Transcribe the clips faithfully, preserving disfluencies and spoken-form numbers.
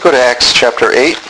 Go to Acts chapter eight.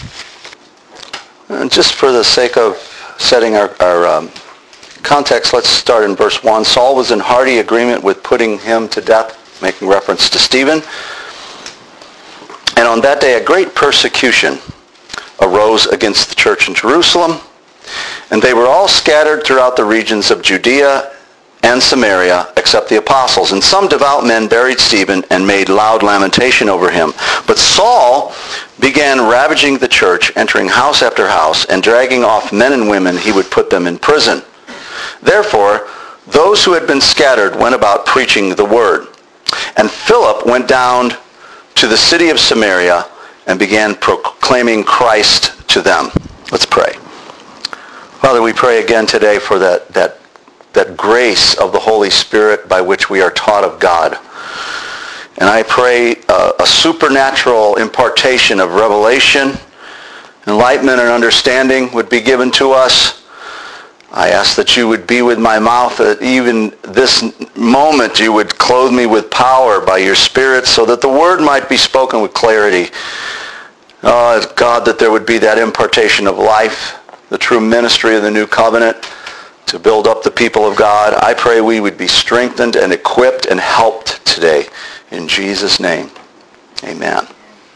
And just for the sake of setting our, our um, context, let's start in verse one. Saul was in hearty agreement with putting him to death, making reference to Stephen. And on that day a great persecution arose against the church in Jerusalem, and they were all scattered throughout the regions of Judea and Samaria, except the apostles. And some devout men buried Stephen and made loud lamentation over him. But Saul began ravaging the church, entering house after house, and dragging off men and women, he would put them in prison. Therefore, those who had been scattered went about preaching the word. And Philip went down to the city of Samaria and began proclaiming Christ to them. Let's pray. Father, we pray again today for that, that, that grace of the Holy Spirit by which we are taught of God. And I pray uh, a supernatural impartation of revelation, enlightenment, and understanding would be given to us. I ask that you would be with my mouth, that even this moment you would clothe me with power by your Spirit so that the word might be spoken with clarity. Uh, God, that there would be that impartation of life, the true ministry of the new covenant to build up the people of God. I pray we would be strengthened and equipped and helped today. In Jesus' name, amen.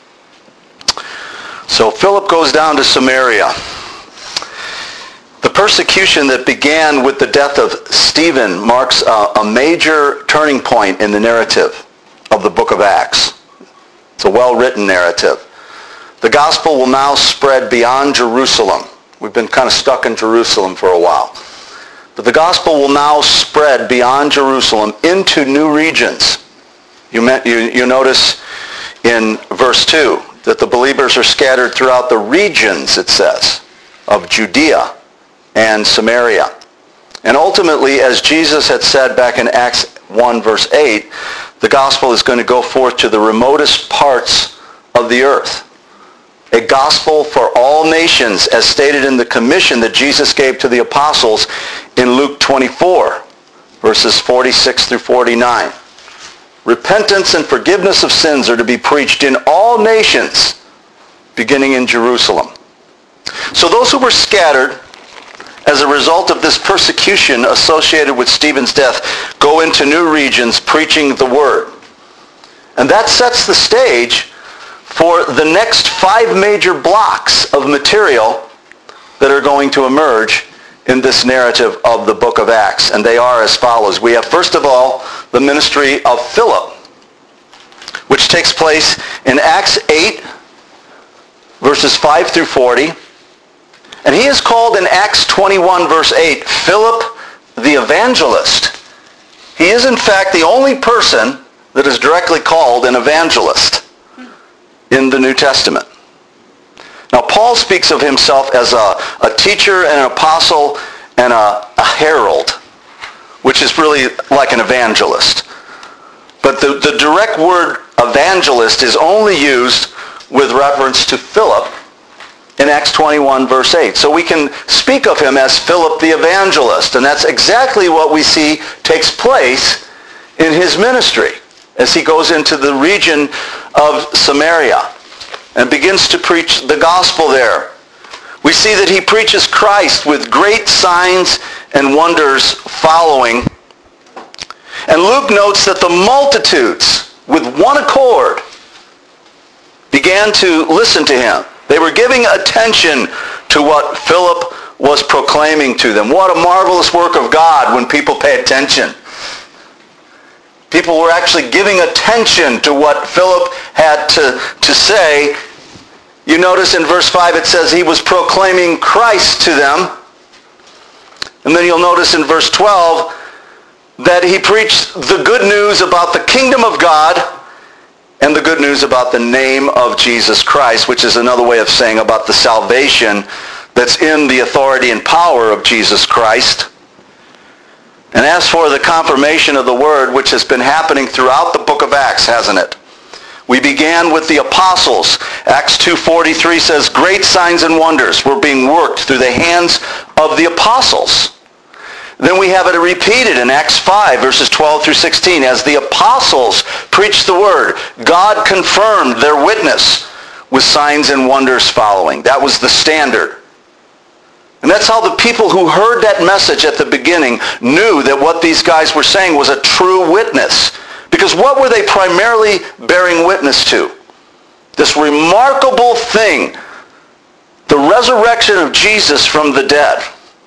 So Philip goes down to Samaria. The persecution that began with the death of Stephen marks a, a major turning point in the narrative of the book of Acts. It's a well-written narrative. The gospel will now spread beyond Jerusalem. We've been kind of stuck in Jerusalem for a while. But the gospel will now spread beyond Jerusalem into new regions. You, met, you, you notice in verse two that the believers are scattered throughout the regions, it says, of Judea and Samaria. And ultimately, as Jesus had said back in Acts one verse eight, the gospel is going to go forth to the remotest parts of the earth. A gospel for all nations, as stated in the commission that Jesus gave to the apostles in Luke twenty-four, verses forty-six through forty-nine. Repentance and forgiveness of sins are to be preached in all nations, beginning in Jerusalem. So those who were scattered as a result of this persecution associated with Stephen's death go into new regions preaching the word. And that sets the stage for the next five major blocks of material that are going to emerge in this narrative of the book of Acts. And they are as follows. We have, first of all, the ministry of Philip, which takes place in Acts eight, verses five through forty. And he is called in Acts twenty-one, verse eight, Philip the evangelist. He is, in fact, the only person that is directly called an evangelist in the New Testament. Now, Paul speaks of himself as a, a teacher and an apostle and a, a herald, which is really like an evangelist. But the, the direct word evangelist is only used with reference to Philip in Acts twenty-one, verse eight. So we can speak of him as Philip the evangelist, and that's exactly what we see takes place in his ministry as he goes into the region of Samaria and begins to preach the gospel there. We see that he preaches Christ with great signs and wonders following. And Luke notes that the multitudes, with one accord, began to listen to him. They were giving attention to what Philip was proclaiming to them. What a marvelous work of God when people pay attention. People were actually giving attention to what Philip had to, to say. You notice in verse five it says he was proclaiming Christ to them. And then you'll notice in verse twelve that he preached the good news about the kingdom of God and the good news about the name of Jesus Christ, which is another way of saying about the salvation that's in the authority and power of Jesus Christ. And as for the confirmation of the word, which has been happening throughout the book of Acts, hasn't it? We began with the apostles. Acts two forty-three says, great signs and wonders were being worked through the hands of the apostles. Then we have it repeated in Acts five, verses twelve through sixteen. As the apostles preached the word, God confirmed their witness with signs and wonders following. That was the standard. And that's how the people who heard that message at the beginning knew that what these guys were saying was a true witness. Because what were they primarily bearing witness to? This remarkable thing, the resurrection of Jesus from the dead.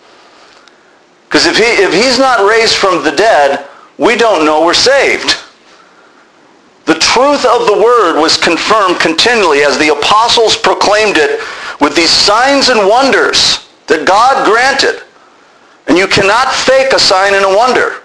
Because if he, if he's not raised from the dead, we don't know we're saved. The truth of the word was confirmed continually as the apostles proclaimed it with these signs and wonders that God granted. And you cannot fake a sign and a wonder.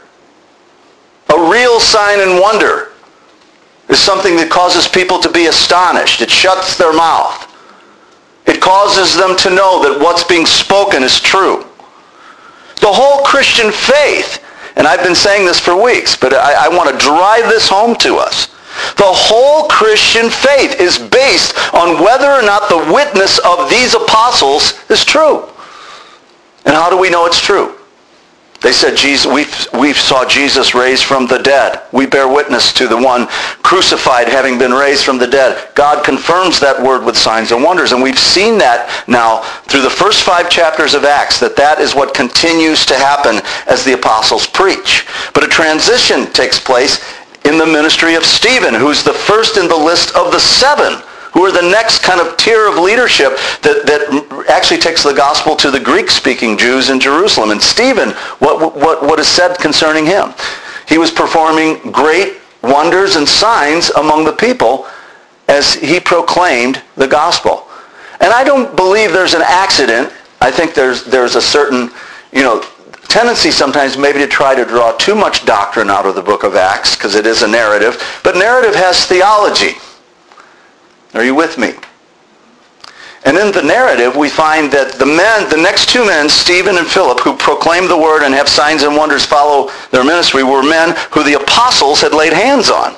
A real sign and wonder is something that causes people to be astonished. It shuts their mouth. It causes them to know that what's being spoken is true. The whole Christian faith, and I've been saying this for weeks, but I, I want to drive this home to us. The whole Christian faith is based on whether or not the witness of these apostles is true. And how do we know it's true? They said, Jesus, we we saw Jesus raised from the dead. We bear witness to the one crucified having been raised from the dead. God confirms that word with signs and wonders. And we've seen that now through the first five chapters of Acts, that that is what continues to happen as the apostles preach. But a transition takes place in the ministry of Stephen, who's the first in the list of the seven, who are the next kind of tier of leadership that, that actually takes the gospel to the Greek-speaking Jews in Jerusalem. And Stephen, what, what, what is said concerning him? He was performing great wonders and signs among the people as he proclaimed the gospel. And I don't believe there's an accident. I think there's, there's a certain, you know, tendency sometimes maybe to try to draw too much doctrine out of the book of Acts, because it is a narrative. But narrative has theology. Are you with me? And in the narrative, we find that the men, the next two men, Stephen and Philip, who proclaim the word and have signs and wonders follow their ministry, were men who the apostles had laid hands on.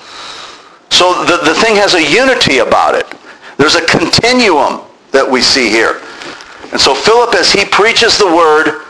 So the, the thing has a unity about it. There's a continuum that we see here. And so Philip, as he preaches the word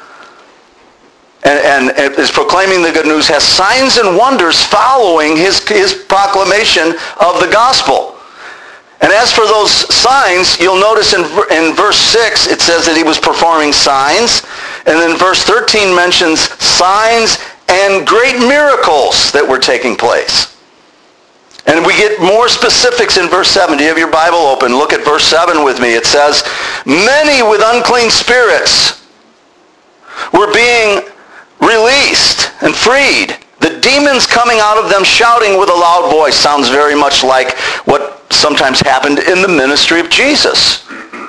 and, and is proclaiming the good news, has signs and wonders following his, his proclamation of the gospel. And as for those signs, you'll notice in, in verse six, it says that he was performing signs. And then verse thirteen mentions signs and great miracles that were taking place. And we get more specifics in verse seven. Do you have your Bible open? Look at verse seven with me. It says, many with unclean spirits were being released and freed. The demons coming out of them shouting with a loud voice. Sounds very much like what sometimes happened in the ministry of Jesus.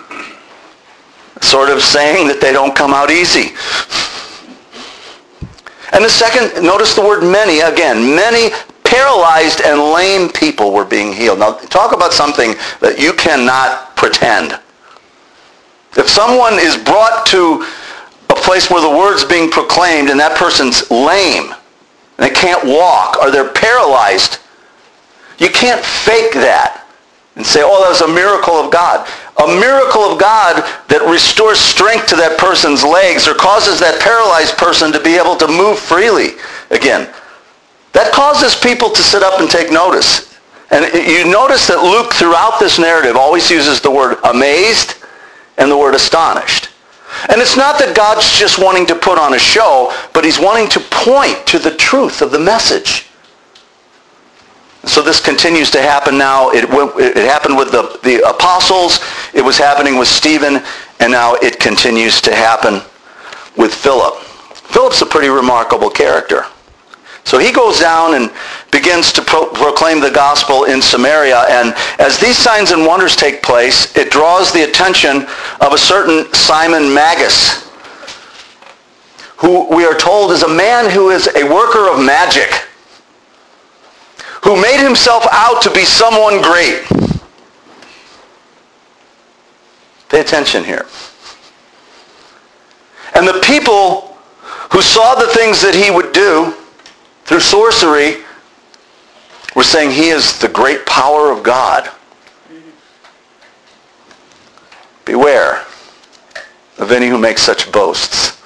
Sort of saying that they don't come out easy. And the second, notice the word many again. Many paralyzed and lame people were being healed. Now talk about something that you cannot pretend. If someone is brought to a place where the word's being proclaimed and that person's lame, and they can't walk, or they're paralyzed, you can't fake that and say, oh, that was a miracle of God. A miracle of God that restores strength to that person's legs or causes that paralyzed person to be able to move freely again. That causes people to sit up and take notice. And you notice that Luke, throughout this narrative, always uses the word amazed and the word astonished. And it's not that God's just wanting to put on a show, but he's wanting to point to the truth of the message. So this continues to happen now. It, it happened with the, the apostles. It was happening with Stephen. And now it continues to happen with Philip. Philip's a pretty remarkable character. So he goes down and begins to pro- proclaim the gospel in Samaria. And as these signs and wonders take place, it draws the attention of a certain Simon Magus, who we are told is a man who is a worker of magic, who made himself out to be someone great. Pay attention here. And the people who saw the things that he would do through sorcery were saying he is the great power of God. Beware of any who make such boasts,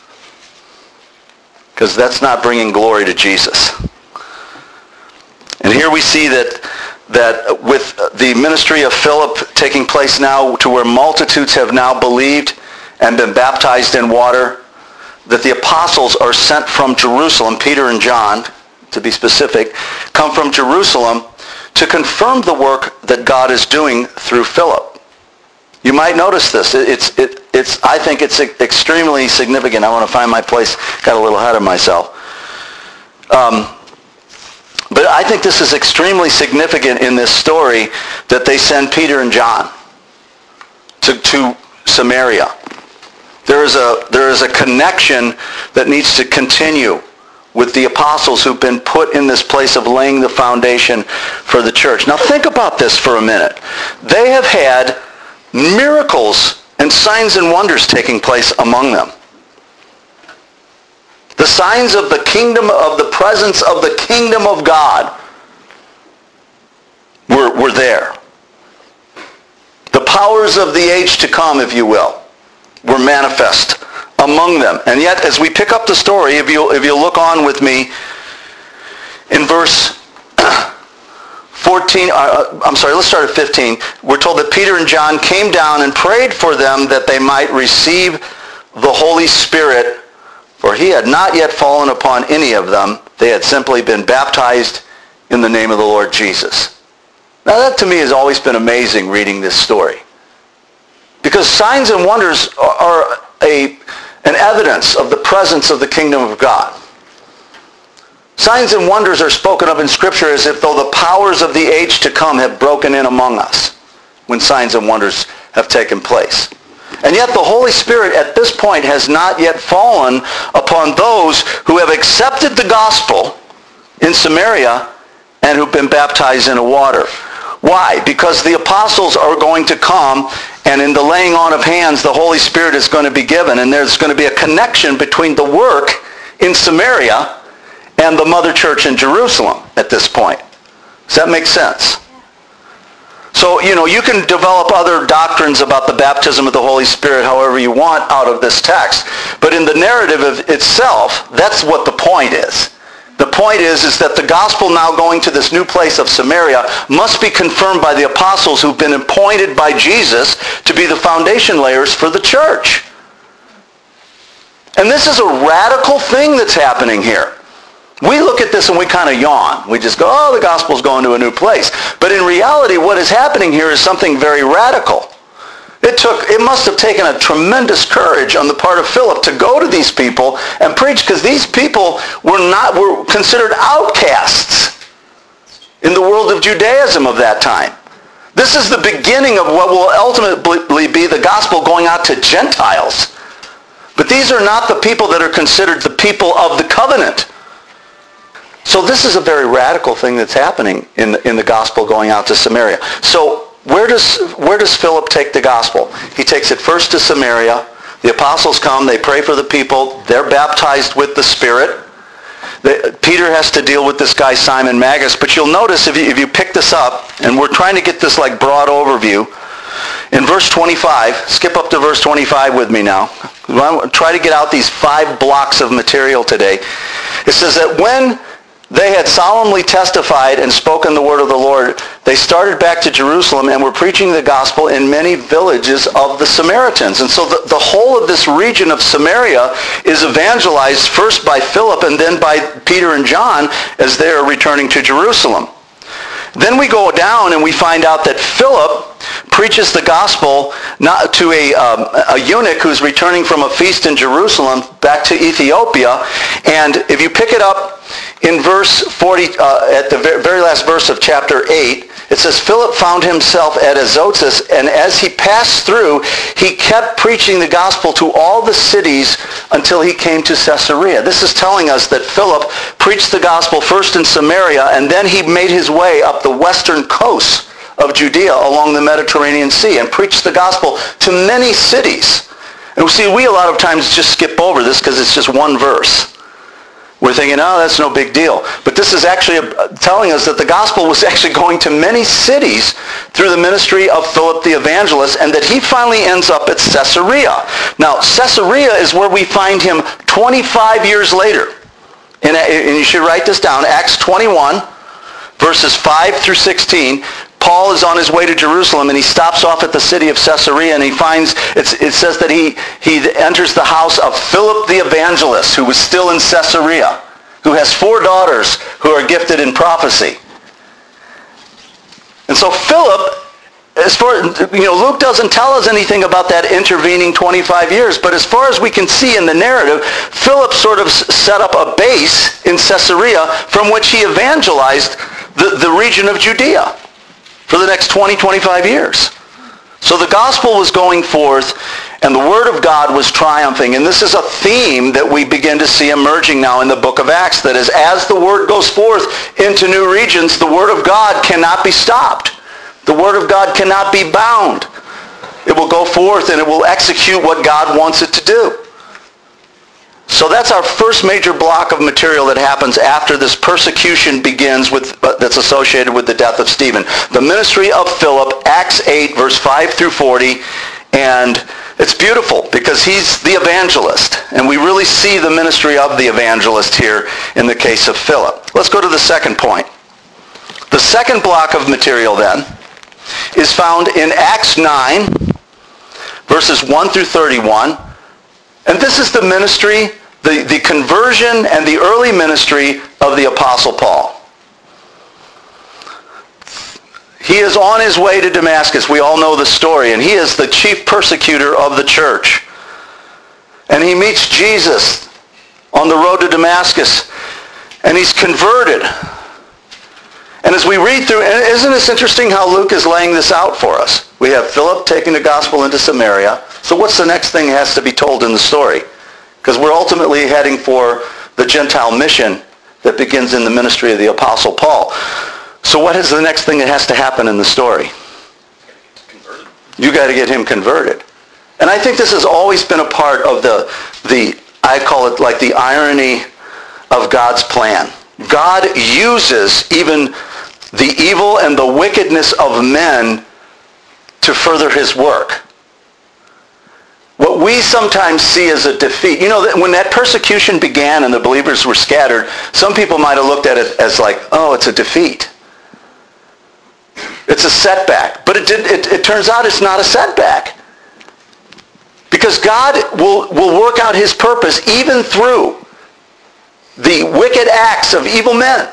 because that's not bringing glory to Jesus. And here we see that that with the ministry of Philip taking place now to where multitudes have now believed and been baptized in water, that the apostles are sent from Jerusalem, Peter and John, to be specific, come from Jerusalem to confirm the work that God is doing through Philip. You might notice this. It's, it, it's, I think it's extremely significant. I want to find my place. Got a little ahead of myself. Um, but I think this is extremely significant in this story that they send Peter and John to, to Samaria. There is a, there is a connection that needs to continue with the apostles who've been put in this place of laying the foundation for the church. Now think about this for a minute. They have had miracles and signs and wonders taking place among them. The signs of the kingdom, of the presence of the kingdom of God were, were there. The powers of the age to come, if you will, were manifest among them. And yet, as we pick up the story, if you if you look on with me, in verse fourteen, uh, I'm sorry, let's start at fifteen. We're told that Peter and John came down and prayed for them that they might receive the Holy Spirit, for he had not yet fallen upon any of them. They had simply been baptized in the name of the Lord Jesus. Now that to me has always been amazing reading this story. Because signs and wonders are a, an evidence of the presence of the kingdom of God. Signs and wonders are spoken of in Scripture as if though the powers of the age to come have broken in among us when signs and wonders have taken place. And yet the Holy Spirit at this point has not yet fallen upon those who have accepted the gospel in Samaria and who've been baptized in the water. Why? Because the apostles are going to come, and in the laying on of hands, the Holy Spirit is going to be given, and there's going to be a connection between the work in Samaria and the mother church in Jerusalem at this point. Does that make sense? So, you know, you can develop other doctrines about the baptism of the Holy Spirit however you want out of this text, but in the narrative of itself, that's what the point is. The point is, is that the gospel now going to this new place of Samaria must be confirmed by the apostles who've been appointed by Jesus to be the foundation layers for the church. And this is a radical thing that's happening here. We look at this and we kind of yawn. We just go, oh, the gospel's going to a new place. But in reality, what is happening here is something very radical. It took, it must have taken a tremendous courage on the part of Philip to go to these people and preach, because these people were not, were considered outcasts in the world of Judaism of that time. This is the beginning of what will ultimately be the gospel going out to Gentiles. But these are not the people that are considered the people of the covenant. So this is a very radical thing that's happening in the, in the gospel going out to Samaria. So where does where does Philip take the gospel? He takes it first to Samaria. The apostles come, they pray for the people, they're baptized with the Spirit. They, Peter has to deal with this guy Simon Magus, but you'll notice if you, if you pick this up, and we're trying to get this like broad overview, in verse twenty-five, skip up to verse twenty-five with me now. Try to get out these five blocks of material today. It says that when they had solemnly testified and spoken the word of the Lord, they started back to Jerusalem and were preaching the gospel in many villages of the Samaritans. And so the, the whole of this region of Samaria is evangelized first by Philip and then by Peter and John as they are returning to Jerusalem. Then we go down and we find out that Philip preaches the gospel not to a, um, a eunuch who's returning from a feast in Jerusalem back to Ethiopia. And if you pick it up in verse forty, uh, at the very last verse of chapter eight, it says, Philip found himself at Azotus, and as he passed through, he kept preaching the gospel to all the cities until he came to Caesarea. This is telling us that Philip preached the gospel first in Samaria, and then he made his way up the western coast of Judea along the Mediterranean Sea and preached the gospel to many cities. And we see, we a lot of times just skip over this because it's just one verse. We're thinking, oh, that's no big deal. But this is actually telling us that the gospel was actually going to many cities through the ministry of Philip the evangelist, and that he finally ends up at Caesarea. Now, Caesarea is where we find him twenty-five years later. And, and you should write this down. Acts twenty-one, verses five through sixteen. Paul is on his way to Jerusalem, and he stops off at the city of Caesarea, and he finds, it's, it says that he, he enters the house of Philip the evangelist, who was still in Caesarea, who has four daughters who are gifted in prophecy. And so Philip, as far, you know, Luke doesn't tell us anything about that intervening twenty-five years, but as far as we can see in the narrative, Philip sort of set up a base in Caesarea from which he evangelized the, the region of Judea for the next twenty, twenty-five years. So the gospel was going forth, and the word of God was triumphing. And this is a theme that we begin to see emerging now in the book of Acts, that is, as the word goes forth into new regions, the word of God cannot be stopped. The word of God cannot be bound. It will go forth and it will execute what God wants it to do. So that's our first major block of material that happens after this persecution begins with, uh, that's associated with the death of Stephen. The ministry of Philip, Acts eight, verse five through forty, and it's beautiful because he's the evangelist, and we really see the ministry of the evangelist here in the case of Philip. Let's go to the second point. The second block of material then is found in Acts nine, verses one through thirty-one. And this is the ministry, the, the conversion and the early ministry of the Apostle Paul. He is on his way to Damascus. We all know the story. And he is the chief persecutor of the church. And he meets Jesus on the road to Damascus. And he's converted. And as we read through, and isn't this interesting how Luke is laying this out for us? We have Philip taking the gospel into Samaria. So what's the next thing that has to be told in the story? Because we're ultimately heading for the Gentile mission that begins in the ministry of the Apostle Paul. So what is the next thing that has to happen in the story? Converted. You got to get him converted. And I think this has always been a part of the, the I call it like the irony of God's plan. God uses even the evil and the wickedness of men to further his work. What we sometimes see as a defeat, you know, that when that persecution began and the believers were scattered, some people might have looked at it as like, oh, it's a defeat. It's a setback. But it, did, it, it turns out it's not a setback. Because God will, will work out his purpose even through the wicked acts of evil men.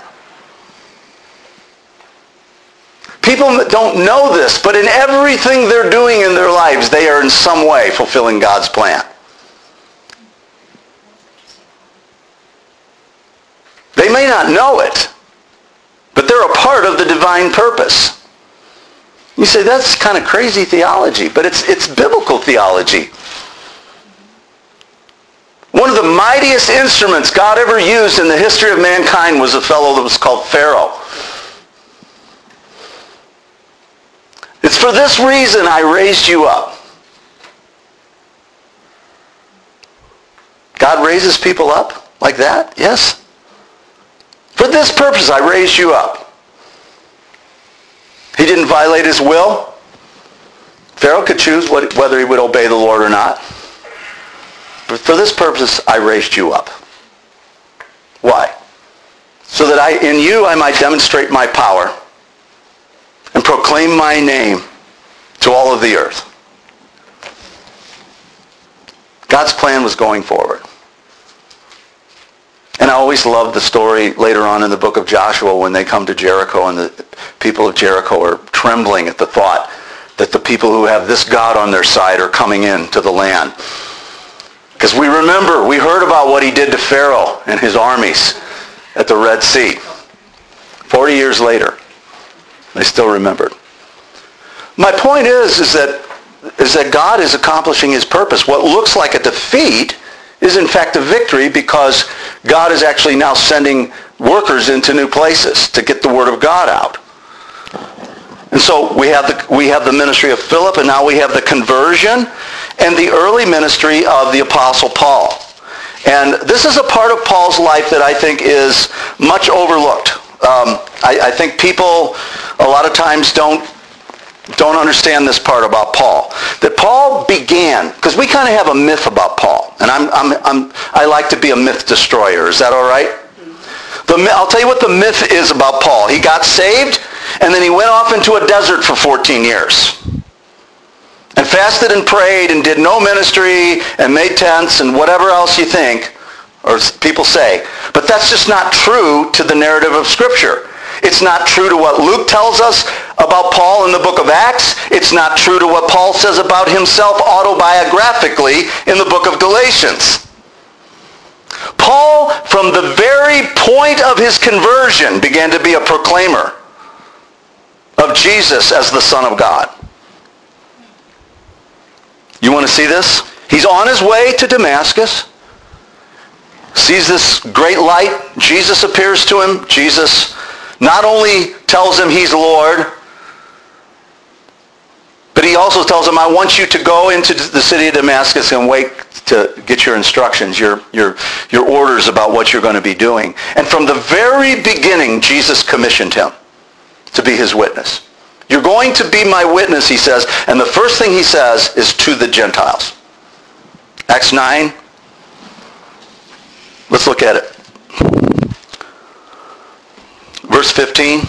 People don't know this, but in everything they're doing in their lives, they are in some way fulfilling God's plan. They may not know it, but they're a part of the divine purpose. You say, that's kind of crazy theology, but it's, it's biblical theology. One of the mightiest instruments God ever used in the history of mankind was a fellow that was called Pharaoh. It's for this reason I raised you up. God raises people up like that? Yes. For this purpose I raised you up. He didn't violate his will. Pharaoh could choose what, whether he would obey the Lord or not. But for this purpose I raised you up. Why? So that I, in you I might demonstrate my power and proclaim my name to all of the earth. God's plan was going forward. And I always love the story later on in the book of Joshua when they come to Jericho and the people of Jericho are trembling at the thought that the people who have this God on their side are coming into the land. Because we remember, we heard about what he did to Pharaoh and his armies at the Red Sea. Forty years later, they still remembered. My point is, is that, is that God is accomplishing his purpose. What looks like a defeat is in fact a victory because God is actually now sending workers into new places to get the word of God out. And so we have the, we have the ministry of Philip, and now we have the conversion and the early ministry of the Apostle Paul. And this is a part of Paul's life that I think is much overlooked. Um, I, I think people a lot of times don't don't understand this part about Paul. That Paul began, because we kind of have a myth about Paul, and I'm, I'm, I'm, I like to be a myth destroyer. Is that all right? The, I'll tell you what the myth is about Paul. He got saved. And then he went off into a desert for fourteen years. And fasted and prayed and did no ministry and made tents and whatever else you think, or people say. But that's just not true to the narrative of Scripture. It's not true to what Luke tells us about Paul in the book of Acts. It's not true to what Paul says about himself autobiographically in the book of Galatians. Paul, from the very point of his conversion, began to be a proclaimer of Jesus as the Son of God. You want to see this? He's on his way to Damascus. Sees this great light. Jesus appears to him. Jesus not only tells him he's Lord, but he also tells him, I want you to go into the city of Damascus and wait to get your instructions, your, your, your orders about what you're going to be doing. And from the very beginning, Jesus commissioned him to be his witness. You're going to be my witness, he says. And the first thing he says is to the Gentiles. Acts nine. Let's look at it. Verse fifteen.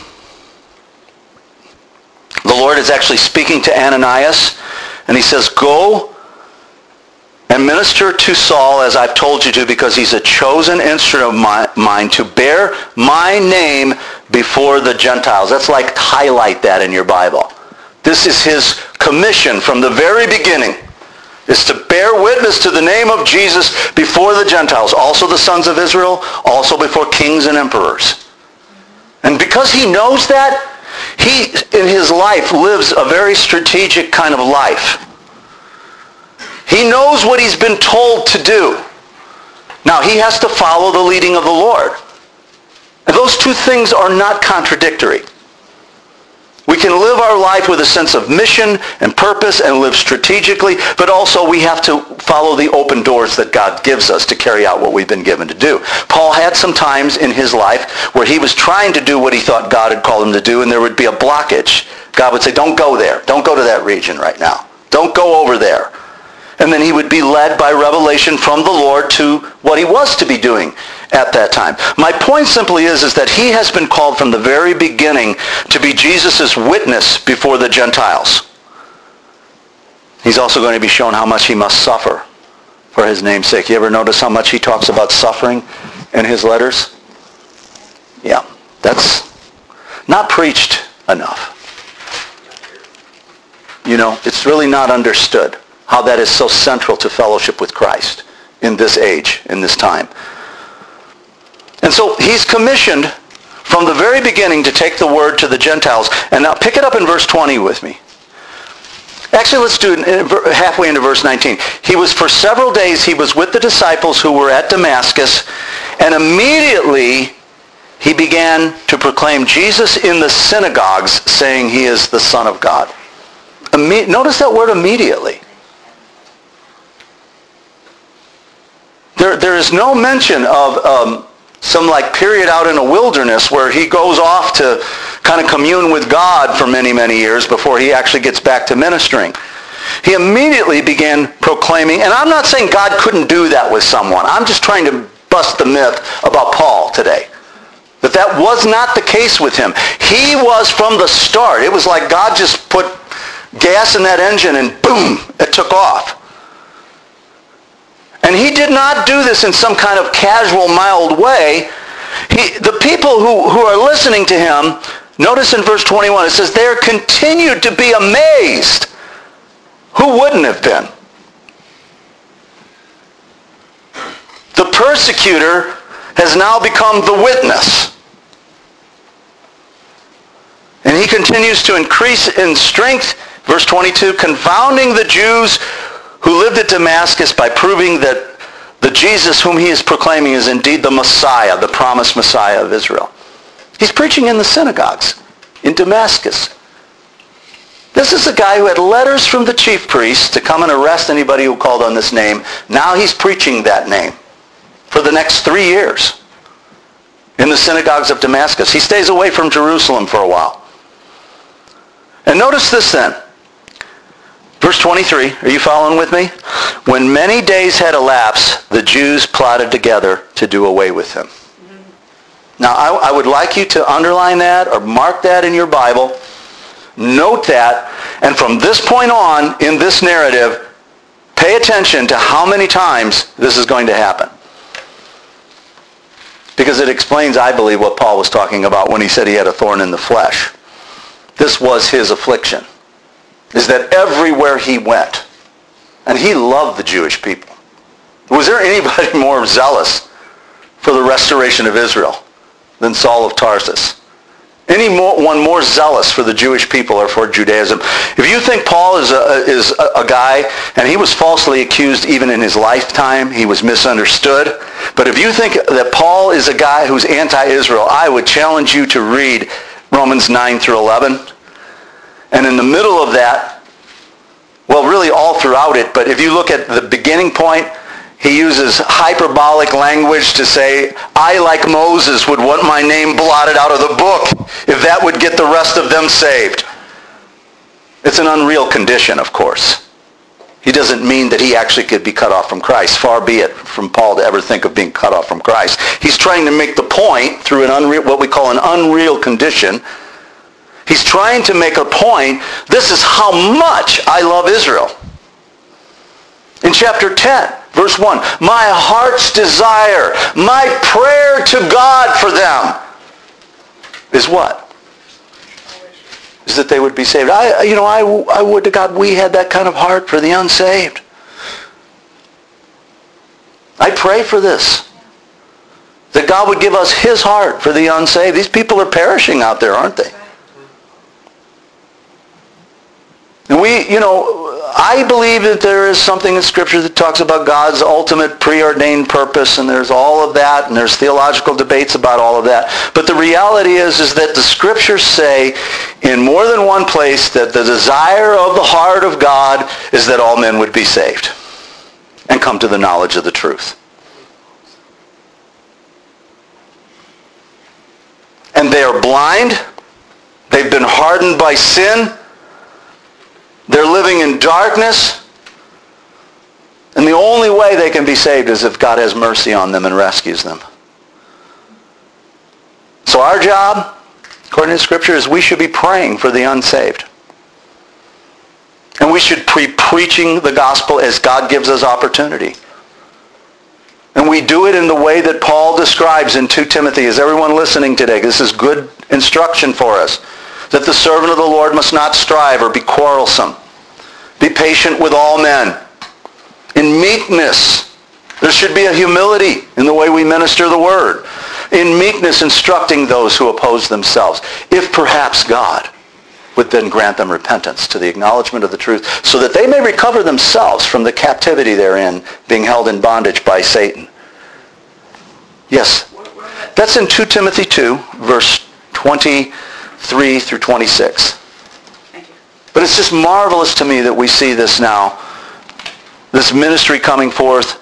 The Lord is actually speaking to Ananias. And he says, go and minister to Saul as I've told you to, because he's a chosen instrument of mine to bear my name before the Gentiles. That's like highlight that in your Bible. This is his commission from the very beginning, is to bear witness to the name of Jesus before the Gentiles, also the sons of Israel, also before kings and emperors. And because he knows that, he in his life lives a very strategic kind of life. He knows what he's been told to do. Now, he has to follow the leading of the Lord. And those two things are not contradictory. We can live our life with a sense of mission and purpose and live strategically, but also we have to follow the open doors that God gives us to carry out what we've been given to do. Paul had some times in his life where he was trying to do what he thought God had called him to do, and there would be a blockage. God would say, don't go there. Don't go to that region right now. Don't go over there. And then he would be led by revelation from the Lord to what he was to be doing at that time. My point simply is, is that he has been called from the very beginning to be Jesus' witness before the Gentiles. He's also going to be shown how much he must suffer for his name's sake. You ever notice how much he talks about suffering in his letters? Yeah, that's not preached enough. You know, it's really not understood how that is so central to fellowship with Christ in this age, in this time. And so he's commissioned from the very beginning to take the word to the Gentiles. And now pick it up in verse twenty with me. Actually, let's do it halfway into verse nineteen. He was, for several days, he was with the disciples who were at Damascus, and immediately he began to proclaim Jesus in the synagogues, saying he is the Son of God. Imme- Notice that word immediately. There, there is no mention of um, some like period out in a wilderness where he goes off to kind of commune with God for many, many years before he actually gets back to ministering. He immediately began proclaiming, and I'm not saying God couldn't do that with someone. I'm just trying to bust the myth about Paul today. That that was not the case with him. He was from the start. It was like God just put gas in that engine and boom, it took off. And he did not do this in some kind of casual, mild way. He, the people who, who are listening to him, notice in verse twenty-one, it says, they continued to be amazed. Who wouldn't have been? The persecutor has now become the witness. And he continues to increase in strength. Verse twenty-two, confounding the Jews who lived at Damascus by proving that the Jesus whom he is proclaiming is indeed the Messiah, the promised Messiah of Israel. He's preaching in the synagogues in Damascus. This is a guy who had letters from the chief priests to come and arrest anybody who called on this name. Now he's preaching that name for the next three years in the synagogues of Damascus. He stays away from Jerusalem for a while. And notice this then. Verse twenty-three, are you following with me? When many days had elapsed, the Jews plotted together to do away with him. Now, I, I would like you to underline that or mark that in your Bible. Note that. And from this point on in this narrative, pay attention to how many times this is going to happen. Because it explains, I believe, what Paul was talking about when he said he had a thorn in the flesh. This was his affliction. Is that everywhere he went, and he loved the Jewish people. Was there anybody more zealous for the restoration of Israel than Saul of Tarsus? Anyone more zealous for the Jewish people or for Judaism? If you think Paul is a, is a, a guy, and he was falsely accused even in his lifetime, he was misunderstood. But if you think that Paul is a guy who's anti-Israel, I would challenge you to read Romans nine through eleven. And in the middle of that, well, really all throughout it, but if you look at the beginning point, he uses hyperbolic language to say, I, like Moses, would want my name blotted out of the book if that would get the rest of them saved. It's an unreal condition, of course. He doesn't mean that he actually could be cut off from Christ. Far be it from Paul to ever think of being cut off from Christ. He's trying to make the point through an unreal, what we call an unreal condition. He's trying to make a point. This is how much I love Israel. In chapter ten, verse one, my heart's desire, my prayer to God for them is what? Is that they would be saved. I, you know, I, I would to God we had that kind of heart for the unsaved. I pray for this. That God would give us his heart for the unsaved. These people are perishing out there, aren't they? And we, you know, I believe that there is something in Scripture that talks about God's ultimate preordained purpose, and there's all of that, and there's theological debates about all of that. But the reality is, is that the Scriptures say in more than one place that the desire of the heart of God is that all men would be saved and come to the knowledge of the truth. And they are blind. They've been hardened by sin. They're living in darkness. And the only way they can be saved is if God has mercy on them and rescues them. So our job, according to Scripture, is we should be praying for the unsaved. And we should be preaching the gospel as God gives us opportunity. And we do it in the way that Paul describes in Second Timothy. Is everyone listening today? This is good instruction for us. That the servant of the Lord must not strive or be quarrelsome. Be patient with all men. In meekness, there should be a humility in the way we minister the word. In meekness, instructing those who oppose themselves. If perhaps God would then grant them repentance to the acknowledgement of the truth, so that they may recover themselves from the captivity they're in, being held in bondage by Satan. Yes? That's in Second Timothy two, verse twenty-three through twenty-six. Thank you. But it's just marvelous to me that we see this now, this ministry coming forth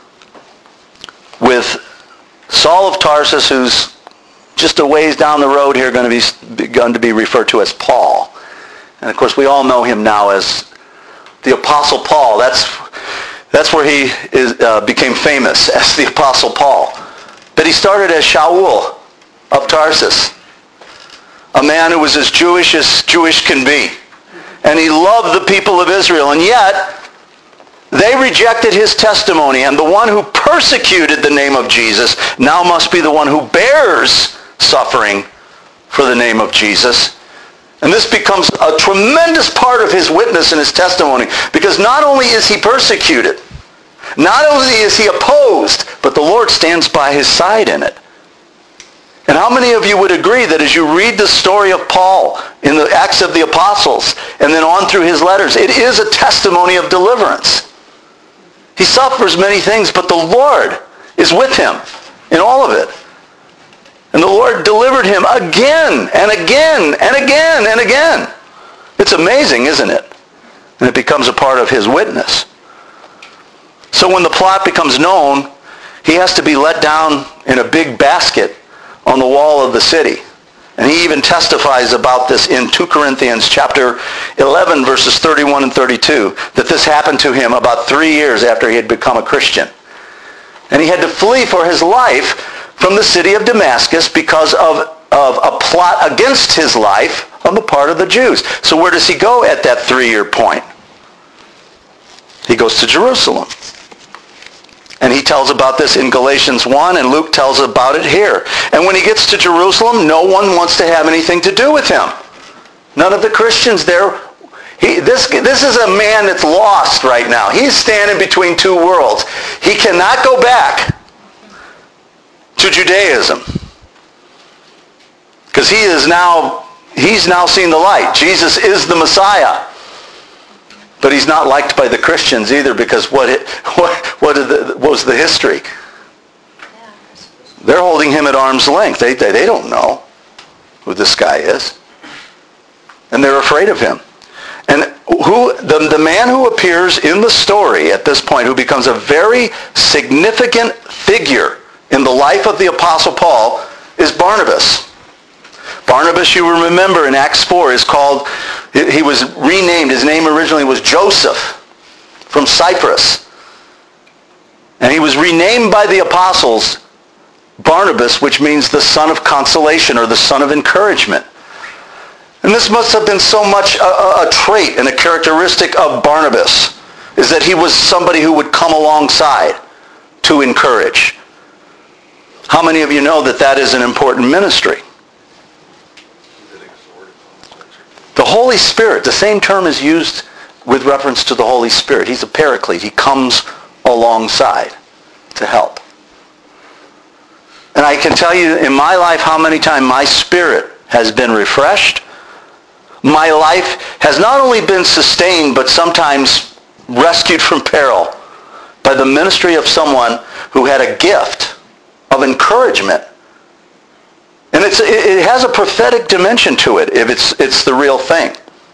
with Saul of Tarsus, who's just a ways down the road here going to be begun to be referred to as Paul. And of course we all know him now as the Apostle Paul. That's that's where he is, uh, became famous, as the Apostle Paul. But he started as Shaul of Tarsus, a man who was as Jewish as Jewish can be. And he loved the people of Israel. And yet, they rejected his testimony. And the one who persecuted the name of Jesus now must be the one who bears suffering for the name of Jesus. And this becomes a tremendous part of his witness and his testimony. Because not only is he persecuted, not only is he opposed, but the Lord stands by his side in it. And how many of you would agree that as you read the story of Paul in the Acts of the Apostles and then on through his letters, it is a testimony of deliverance. He suffers many things, but the Lord is with him in all of it. And the Lord delivered him again and again and again and again. It's amazing, isn't it? And it becomes a part of his witness. So when the plot becomes known, he has to be let down in a big basket on the wall of the city. And he even testifies about this in Second Corinthians chapter eleven, verses thirty-one and thirty-two, that this happened to him about three years after he had become a Christian. And he had to flee for his life from the city of Damascus because of, of a plot against his life on the part of the Jews. So where does he go at that three-year point? He goes to Jerusalem. And he tells about this in Galatians one, and Luke tells about it here. And when he gets to Jerusalem, no one wants to have anything to do with him. None of the Christians there. He, this, this is a man that's lost right now. He's standing between two worlds. He cannot go back to Judaism, because he is now, he's now seen the light. Jesus is the Messiah. But he's not liked by the Christians either, because what it, what what, the, what was the history? They're holding him at arm's length. They, they they don't know who this guy is, and they're afraid of him. And who the the man who appears in the story at this point, who becomes a very significant figure in the life of the Apostle Paul, is Barnabas. Barnabas, you will remember in Acts four, is called, he was renamed, his name originally was Joseph from Cyprus. And he was renamed by the apostles Barnabas, which means the son of consolation or the son of encouragement. And this must have been so much a, a, a trait and a characteristic of Barnabas, is that he was somebody who would come alongside to encourage. How many of you know that that is an important ministry? The Holy Spirit, the same term is used with reference to the Holy Spirit. He's a paraclete. He comes alongside to help. And I can tell you in my life how many times my spirit has been refreshed. My life has not only been sustained, but sometimes rescued from peril by the ministry of someone who had a gift of encouragement. And it's, it has a prophetic dimension to it if it's, it's the real thing.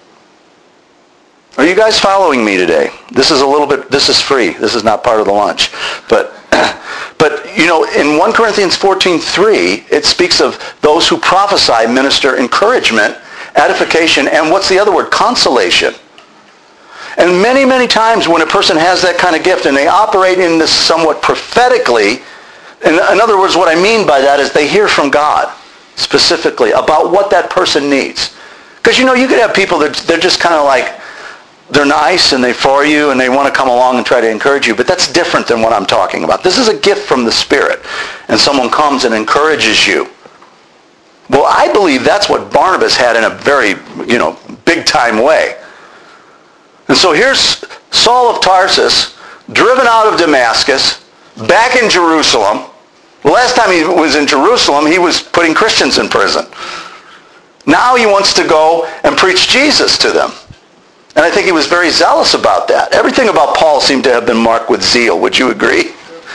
Are you guys following me today? This is a little bit, this is free. This is not part of the lunch. But, but you know, in First Corinthians fourteen three, it speaks of those who prophesy, minister encouragement, edification, and what's the other word? Consolation. And many, many times when a person has that kind of gift and they operate in this somewhat prophetically, in, in other words, what I mean by that is they hear from God specifically about what that person needs. Because, you know, you could have people that they're just kind of like, they're nice and they're for you and they want to come along and try to encourage you, but that's different than what I'm talking about. This is a gift from the Spirit, and someone comes and encourages you. Well, I believe that's what Barnabas had in a very, you know, big-time way. And so here's Saul of Tarsus, driven out of Damascus, back in Jerusalem. The last time he was in Jerusalem, he was putting Christians in prison. Now he wants to go and preach Jesus to them. And I think he was very zealous about that. Everything about Paul seemed to have been marked with zeal. Would you agree?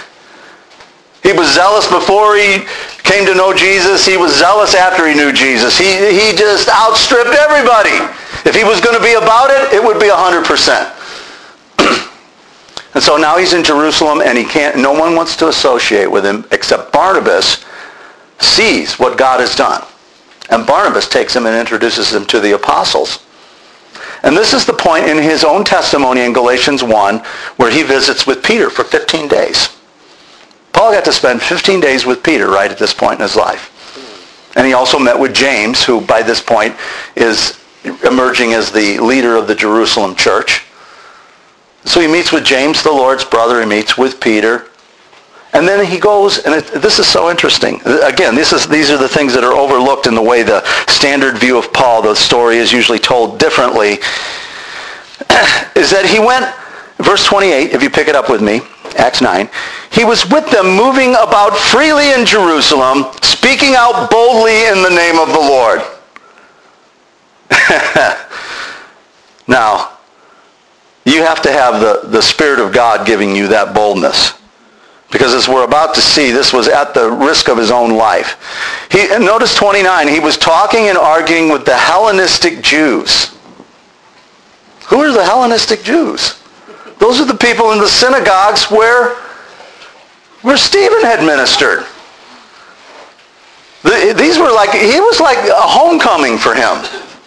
He was zealous before he came to know Jesus. He was zealous after he knew Jesus. He, he just outstripped everybody. If he was going to be about it, it would be one hundred percent. And so now he's in Jerusalem, and he can't. No one wants to associate with him except Barnabas sees what God has done. And Barnabas takes him and introduces him to the apostles. And this is the point in his own testimony in Galatians one where he visits with Peter for fifteen days. Paul got to spend fifteen days with Peter right at this point in his life. And he also met with James, who by this point is emerging as the leader of the Jerusalem church. So he meets with James, the Lord's brother. He meets with Peter. And then he goes, and it, this is so interesting. Again, this is, these are the things that are overlooked in the way the standard view of Paul, the story is usually told differently, is that he went, verse twenty-eight, if you pick it up with me, Acts nine, he was with them moving about freely in Jerusalem, speaking out boldly in the name of the Lord. Now, you have to have the, the Spirit of God giving you that boldness. Because as we're about to see, this was at the risk of his own life. He, notice twenty-nine, he was talking and arguing with the Hellenistic Jews. Who are the Hellenistic Jews? Those are the people in the synagogues where, where Stephen had ministered. The, these were like, he was like a homecoming for him.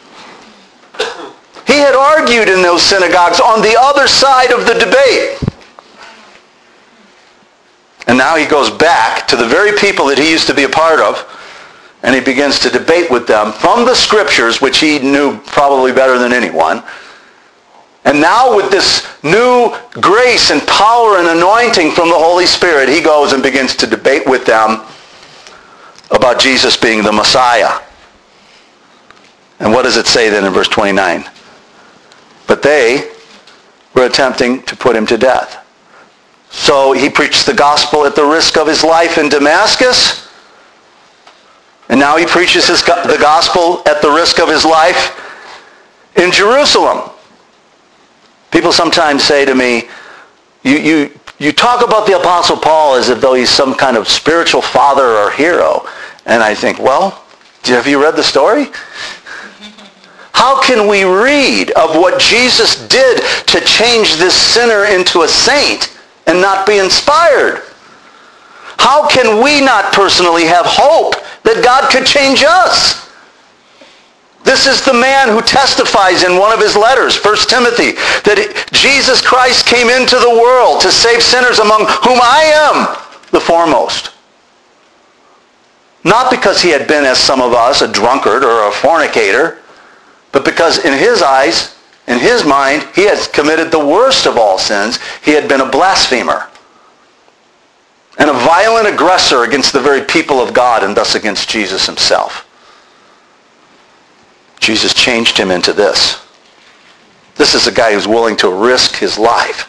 He had argued in those synagogues on the other side of the debate. And now he goes back to the very people that he used to be a part of, and he begins to debate with them from the Scriptures, which he knew probably better than anyone. And now with this new grace and power and anointing from the Holy Spirit, he goes and begins to debate with them about Jesus being the Messiah. And what does it say then in verse twenty-nine? But they were attempting to put him to death. So he preached the gospel at the risk of his life in Damascus. And now he preaches his, the gospel at the risk of his life in Jerusalem. People sometimes say to me, you, you, you talk about the Apostle Paul as if though he's some kind of spiritual father or hero. And I think, well, have you read the story? How can we read of what Jesus did to change this sinner into a saint and not be inspired? How can we not personally have hope that God could change us? This is the man who testifies in one of his letters, First Timothy, that Jesus Christ came into the world to save sinners, among whom I am the foremost. Not because he had been, as some of us, a drunkard or a fornicator, but because in his eyes, in his mind, he had committed the worst of all sins. He had been a blasphemer and a violent aggressor against the very people of God and thus against Jesus himself. Jesus changed him into this. This is a guy who's willing to risk his life.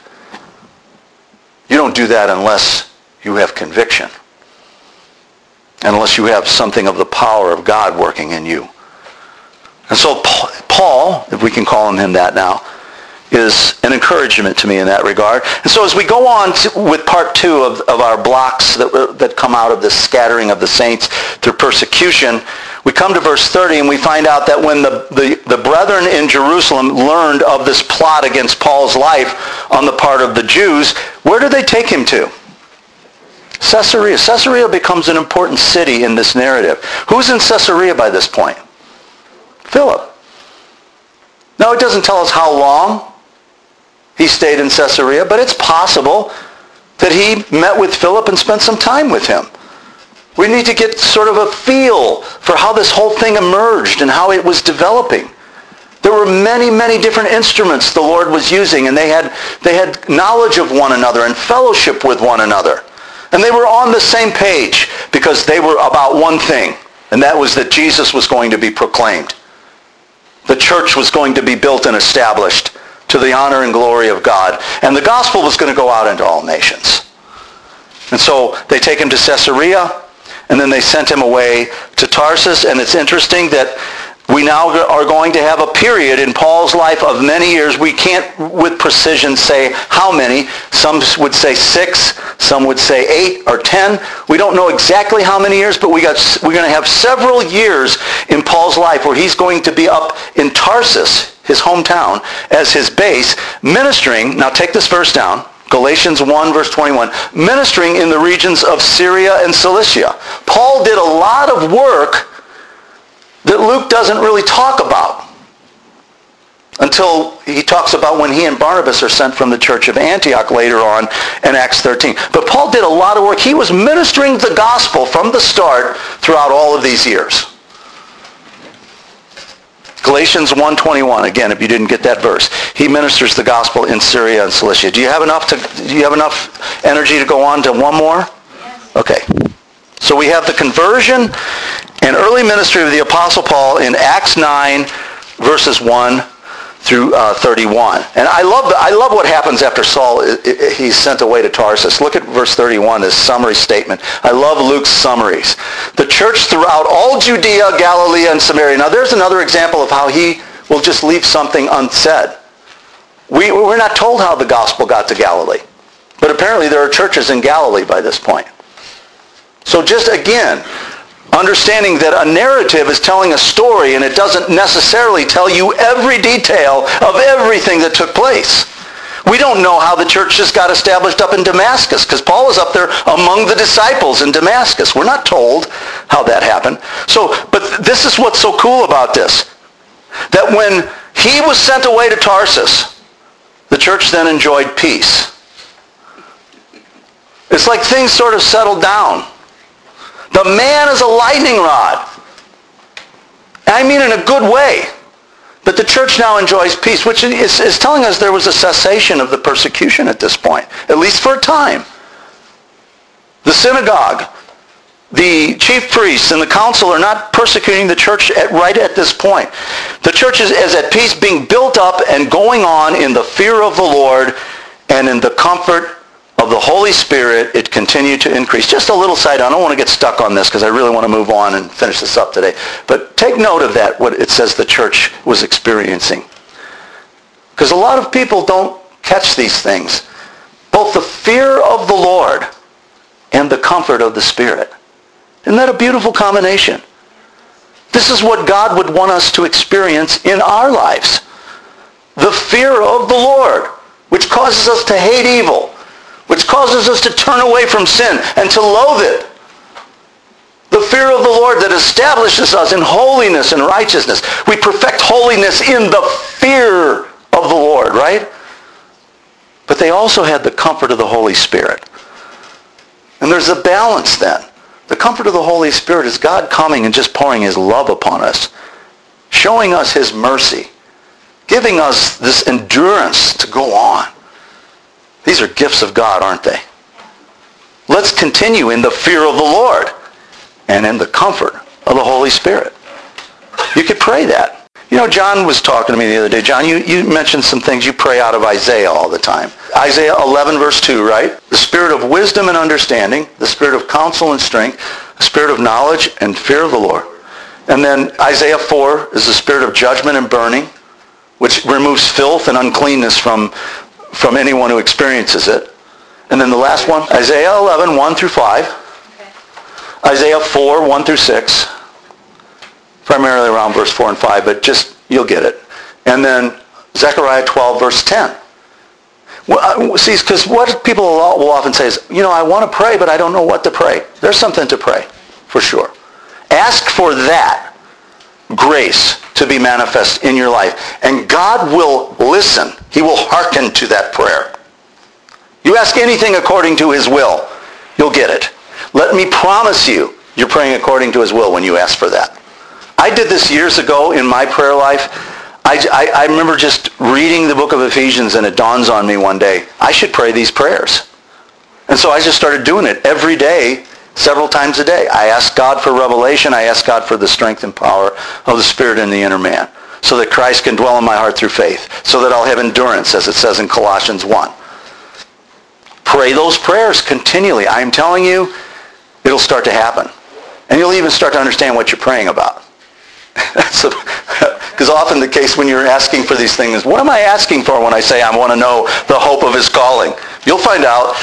You don't do that unless you have conviction, unless you have something of the power of God working in you. And so Paul, if we can call him that now, is an encouragement to me in that regard. And so as we go on to, with part two of, of our blocks that, that come out of this scattering of the saints through persecution, we come to verse thirty and we find out that when the, the, the brethren in Jerusalem learned of this plot against Paul's life on the part of the Jews, where do they take him to? Caesarea. Caesarea becomes an important city in this narrative. Who's in Caesarea by this point? Philip. Now, it doesn't tell us how long he stayed in Caesarea, but it's possible that he met with Philip and spent some time with him. We need to get sort of a feel for how this whole thing emerged and how it was developing. There were many, many different instruments the Lord was using, and they had, they had knowledge of one another and fellowship with one another. And they were on the same page because they were about one thing, and that was that Jesus was going to be proclaimed. The church was going to be built and established to the honor and glory of God. And the gospel was going to go out into all nations. And so they take him to Caesarea, and then they sent him away to Tarsus. And it's interesting that we now are going to have a period in Paul's life of many years. We can't with precision say how many. Some would say six, some would say eight or ten. We don't know exactly how many years, but we got, we're going to have several years in Paul's life where he's going to be up in Tarsus, his hometown, as his base, ministering. Now take this verse down. Galatians one, verse twenty-one. Ministering in the regions of Syria and Cilicia. Paul did a lot of work that Luke doesn't really talk about until he talks about when he and Barnabas are sent from the church of Antioch later on in Acts thirteen. But Paul did a lot of work. He was ministering the gospel from the start throughout all of these years. Galatians one twenty-one, again, if you didn't get that verse. He ministers the gospel in Syria and Cilicia. Do you have enough to, do you have enough energy to go on to one more? Yes. Okay. So we have the conversion and early ministry of the Apostle Paul in Acts nine, verses one through uh, thirty-one. And I love the, I love what happens after Saul, it, it, he's sent away to Tarsus. Look at verse thirty-one, this summary statement. I love Luke's summaries. The church throughout all Judea, Galilee, and Samaria. Now there's another example of how he will just leave something unsaid. We, we're not told how the gospel got to Galilee. But apparently there are churches in Galilee by this point. So just again, understanding that a narrative is telling a story and it doesn't necessarily tell you every detail of everything that took place. We don't know how the church just got established up in Damascus because Paul was up there among the disciples in Damascus. We're not told how that happened. So, but this is what's so cool about this. That when he was sent away to Tarsus, the church then enjoyed peace. It's like things sort of settled down. The man is a lightning rod. I mean in a good way. But the church now enjoys peace, which is, is telling us there was a cessation of the persecution at this point, at least for a time. The synagogue, the chief priests, and the council are not persecuting the church at, right at this point. The church is, is at peace, being built up and going on in the fear of the Lord and in the comfort of the Holy Spirit. It continued to increase. Just a little side, I don't want to get stuck on this because I really want to move on and finish this up today. But take note of that, what it says the church was experiencing. Because a lot of people don't catch these things. Both the fear of the Lord and the comfort of the Spirit. Isn't that a beautiful combination? This is what God would want us to experience in our lives. The fear of the Lord, which causes us to hate evil, which causes us to turn away from sin and to loathe it. The fear of the Lord that establishes us in holiness and righteousness. We perfect holiness in the fear of the Lord, right? But they also had the comfort of the Holy Spirit. And there's a balance then. The comfort of the Holy Spirit is God coming and just pouring his love upon us, showing us his mercy, giving us this endurance to go on. These are gifts of God, aren't they? Let's continue in the fear of the Lord and in the comfort of the Holy Spirit. You could pray that. You know, John was talking to me the other day. John, you, you mentioned some things you pray out of Isaiah all the time. Isaiah eleven verse two, right? The spirit of wisdom and understanding, the spirit of counsel and strength, the spirit of knowledge and fear of the Lord. And then Isaiah four is the spirit of judgment and burning, which removes filth and uncleanness from, from anyone who experiences it. And then the last one, Isaiah eleven, one through five. Okay. Isaiah four, one through six. Primarily around verse four and five, but just, you'll get it. And then Zechariah twelve, verse ten. Well, see, because what people will often say is, you know, I want to pray, but I don't know what to pray. There's something to pray, for sure. Ask for that grace to be manifest in your life. And God will listen. He will hearken to that prayer. You ask anything according to his will, you'll get it. Let me promise you, you're praying according to his will when you ask for that. I did this years ago in my prayer life. I, I, I remember just reading the book of Ephesians, and it dawns on me one day, I should pray these prayers. And so I just started doing it every day, several times a day. I asked God for revelation. I asked God for the strength and power of the Spirit in the inner man, so that Christ can dwell in my heart through faith, so that I'll have endurance, as it says in Colossians one. Pray those prayers continually. I'm telling you, it'll start to happen. And you'll even start to understand what you're praying about. Because often the case when you're asking for these things, what am I asking for when I say I want to know the hope of his calling? You'll find out.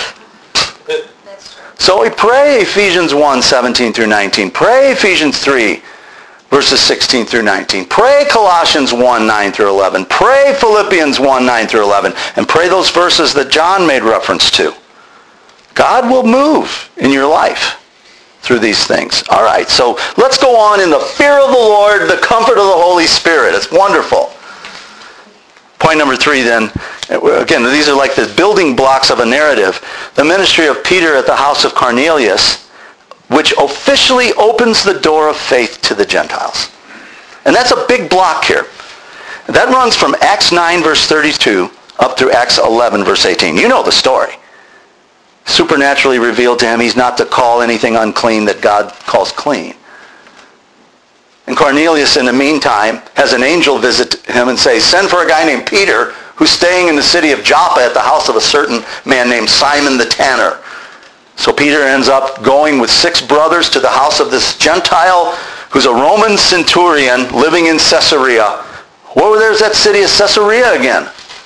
So we pray Ephesians one, seventeen through nineteen. Pray Ephesians three, verses sixteen through nineteen. Pray Colossians one, nine through eleven. Pray Philippians one, nine through eleven. And pray those verses that John made reference to. God will move in your life through these things. All right, so let's go on in the fear of the Lord, the comfort of the Holy Spirit. It's wonderful. Point number three then, again, these are like the building blocks of a narrative. The ministry of Peter at the house of Cornelius, which officially opens the door of faith to the Gentiles. And that's a big block here. That runs from Acts nine, verse thirty-two, up through Acts eleven, verse eighteen. You know the story. Supernaturally revealed to him, he's not to call anything unclean that God calls clean. And Cornelius, in the meantime, has an angel visit him and say, send for a guy named Peter, who's staying in the city of Joppa at the house of a certain man named Simon the tanner. So Peter ends up going with six brothers to the house of this Gentile who's a Roman centurion living in Caesarea. Well, there's that city of Caesarea again.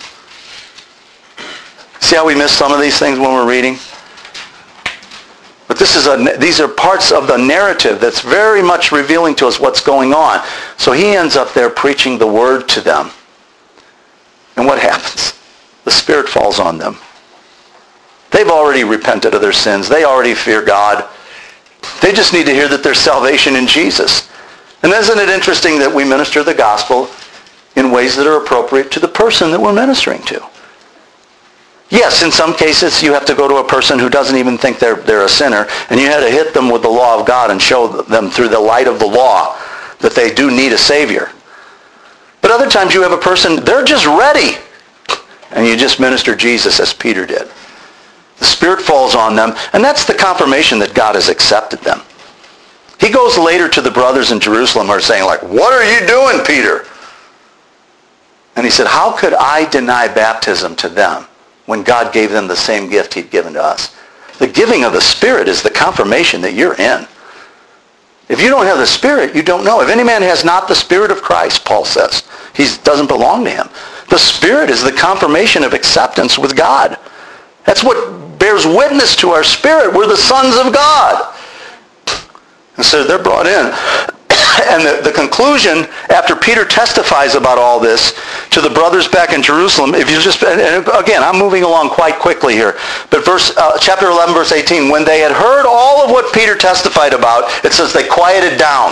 See how we miss some of these things when we're reading? But this is a, these are parts of the narrative that's very much revealing to us what's going on. So he ends up there preaching the word to them. And what happens? The Spirit falls on them. They've already repented of their sins. They already fear God. They just need to hear that there's salvation in Jesus. And isn't it interesting that we minister the gospel in ways that are appropriate to the person that we're ministering to? Yes, in some cases you have to go to a person who doesn't even think they're, they're a sinner, and you had to hit them with the law of God and show them through the light of the law that they do need a Savior. But other times you have a person, they're just ready, and you just minister Jesus as Peter did. The Spirit falls on them, and that's the confirmation that God has accepted them. He goes later to the brothers in Jerusalem who are saying, like, what are you doing, Peter? And he said, how could I deny baptism to them when God gave them the same gift he'd given to us? The giving of the Spirit is the confirmation that you're in. If you don't have the Spirit, you don't know. If any man has not the Spirit of Christ, Paul says, he doesn't belong to him. The Spirit is the confirmation of acceptance with God. That's what bears witness to our spirit. We're the sons of God. And so they're brought in. And the, the conclusion, after Peter testifies about all this to the brothers back in Jerusalem, if you just, and again, I'm moving along quite quickly here, but verse, uh, chapter eleven, verse eighteen, when they had heard all of what Peter testified about, it says they quieted down.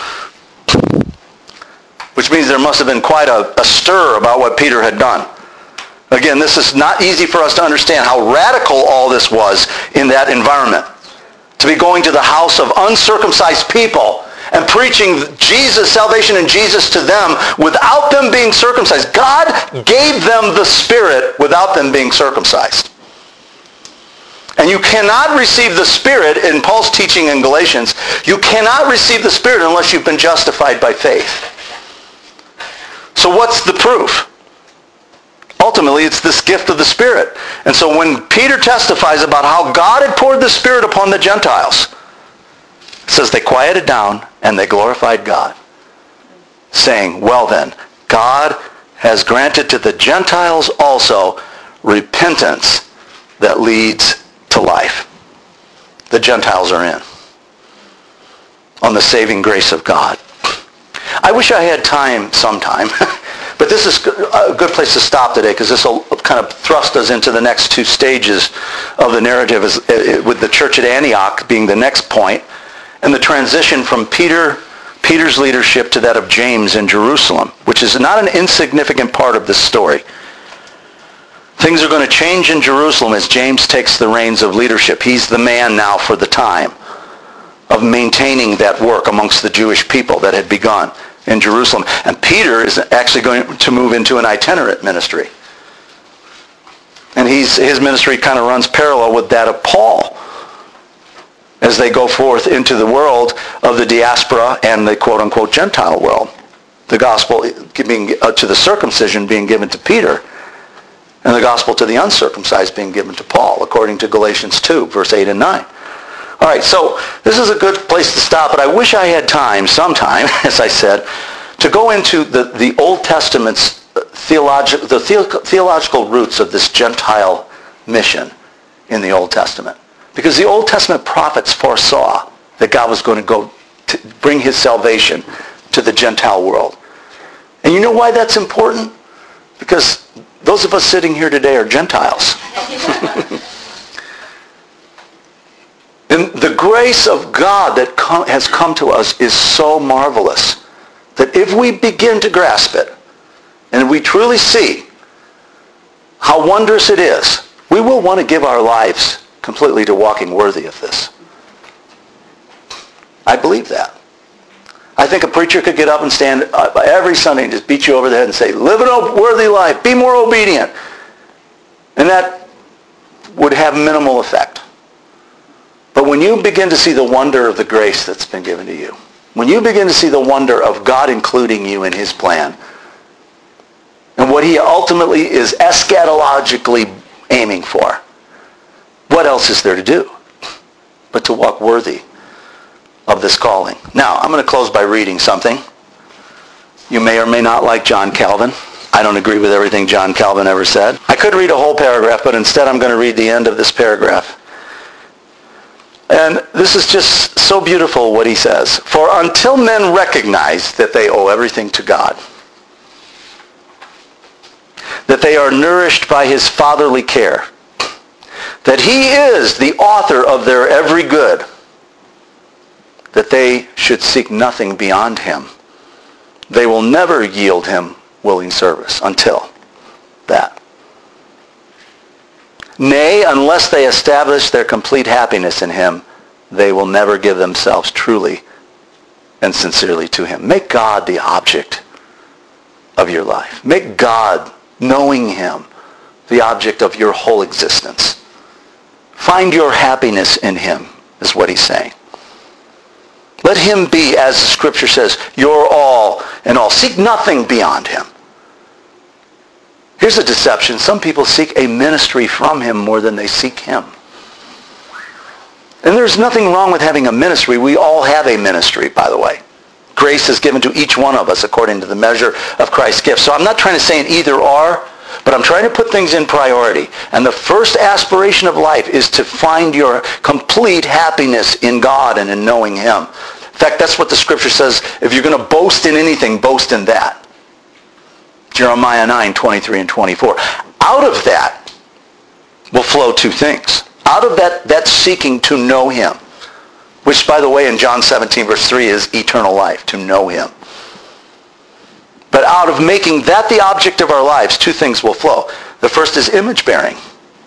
Which means there must have been quite a, a stir about what Peter had done. Again, this is not easy for us to understand how radical all this was in that environment. To be going to the house of uncircumcised people and preaching Jesus, salvation in Jesus to them without them being circumcised. God gave them the Spirit without them being circumcised. And you cannot receive the Spirit, in Paul's teaching in Galatians, you cannot receive the Spirit unless you've been justified by faith. So what's the proof? Ultimately, it's this gift of the Spirit. And so when Peter testifies about how God had poured the Spirit upon the Gentiles, it says they quieted down and they glorified God, saying, well then, God has granted to the Gentiles also repentance that leads to life. The Gentiles are in on the saving grace of God. I wish I had time sometime, but this is a good place to stop today because this will kind of thrust us into the next two stages of the narrative, as, with the church at Antioch being the next point, and the transition from Peter, Peter's leadership to that of James in Jerusalem, which is not an insignificant part of this story. Things are going to change in Jerusalem as James takes the reins of leadership. He's the man now for the time of maintaining that work amongst the Jewish people that had begun in Jerusalem. And Peter is actually going to move into an itinerant ministry. And he's, his ministry kind of runs parallel with that of Paul as they go forth into the world of the diaspora and the quote-unquote Gentile world. The gospel being, uh, to the circumcision being given to Peter, and the gospel to the uncircumcised being given to Paul, according to Galatians two, verse eight and nine. All right, so this is a good place to stop, but I wish I had time sometime, as I said, to go into the, the Old Testament's theological, the theological roots of this Gentile mission in the Old Testament. Because the Old Testament prophets foresaw that God was going to go to bring his salvation to the Gentile world. And you know why that's important? Because those of us sitting here today are Gentiles. And the grace of God that com- has come to us is so marvelous that if we begin to grasp it and we truly see how wondrous it is, we will want to give our lives completely to walking worthy of this. I believe that. I think a preacher could get up and stand every Sunday and just beat you over the head and say, live a worthy life, be more obedient. And that would have minimal effect. But when you begin to see the wonder of the grace that's been given to you, when you begin to see the wonder of God including you in his plan, and what he ultimately is eschatologically aiming for, what else is there to do but to walk worthy of this calling? Now, I'm going to close by reading something. You may or may not like John Calvin. I don't agree with everything John Calvin ever said. I could read a whole paragraph, but instead I'm going to read the end of this paragraph. And this is just so beautiful what he says. For until men recognize that they owe everything to God, that they are nourished by his fatherly care, that he is the author of their every good, that they should seek nothing beyond him, they will never yield him willing service until that. Nay, unless they establish their complete happiness in him, they will never give themselves truly and sincerely to him. Make God the object of your life. Make God, knowing him, the object of your whole existence. Find your happiness in him, is what he's saying. Let him be, as the scripture says, your all and all. Seek nothing beyond him. Here's a deception. Some people seek a ministry from him more than they seek him. And there's nothing wrong with having a ministry. We all have a ministry, by the way. Grace is given to each one of us according to the measure of Christ's gift. So I'm not trying to say an either or, but I'm trying to put things in priority. And the first aspiration of life is to find your complete happiness in God and in knowing him. In fact, that's what the scripture says. If you're going to boast in anything, boast in that. Jeremiah nine, twenty-three and twenty-four. Out of that will flow two things. Out of that, that seeking to know him, which, by the way, in John seventeen, verse three, is eternal life, to know him. But out of making that the object of our lives, two things will flow. The first is image bearing.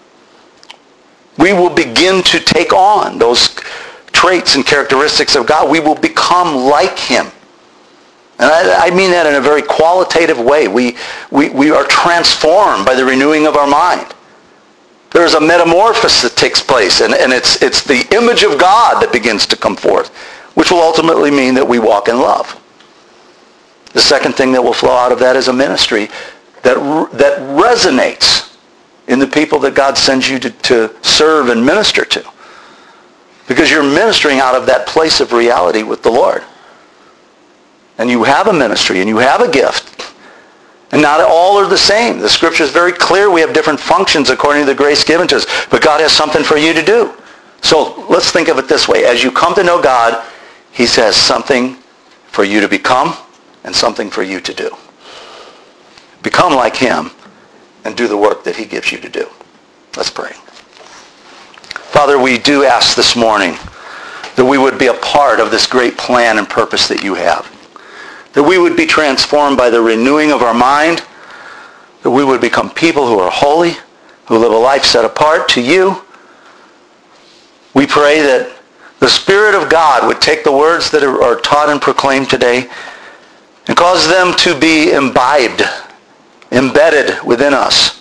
We will begin to take on those traits and characteristics of God. We will become like him. And I, I mean that in a very qualitative way. We, we, we are transformed by the renewing of our mind. There is a metamorphosis that takes place, and, and it's, it's the image of God that begins to come forth, which will ultimately mean that we walk in love. The second thing that will flow out of that is a ministry that, that resonates in the people that God sends you to, to serve and minister to. Because you're ministering out of that place of reality with the Lord. And you have a ministry, and you have a gift. And not all are the same. The scripture is very clear. We have different functions according to the grace given to us. But God has something for you to do. So let's think of it this way. As you come to know God, he says something for you to become and something for you to do. Become like him and do the work that he gives you to do. Let's pray. Father, we do ask this morning that we would be a part of this great plan and purpose that you have. That we would be transformed by the renewing of our mind. That we would become people who are holy, who live a life set apart to you. We pray that the Spirit of God would take the words that are taught and proclaimed today and cause them to be imbibed, embedded within us.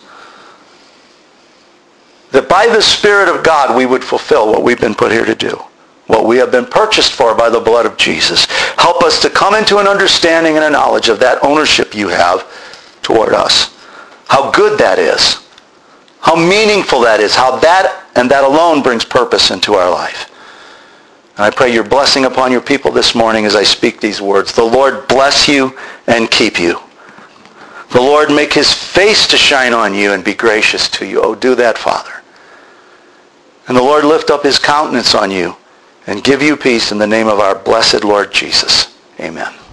That by the Spirit of God we would fulfill what we've been put here to do. What we have been purchased for by the blood of Jesus. Help us to come into an understanding and a knowledge of that ownership you have toward us. How good that is. How meaningful that is. How that and that alone brings purpose into our life. And I pray your blessing upon your people this morning as I speak these words. The Lord bless you and keep you. The Lord make his face to shine on you and be gracious to you. Oh, do that, Father. And the Lord lift up his countenance on you and give you peace in the name of our blessed Lord Jesus. Amen.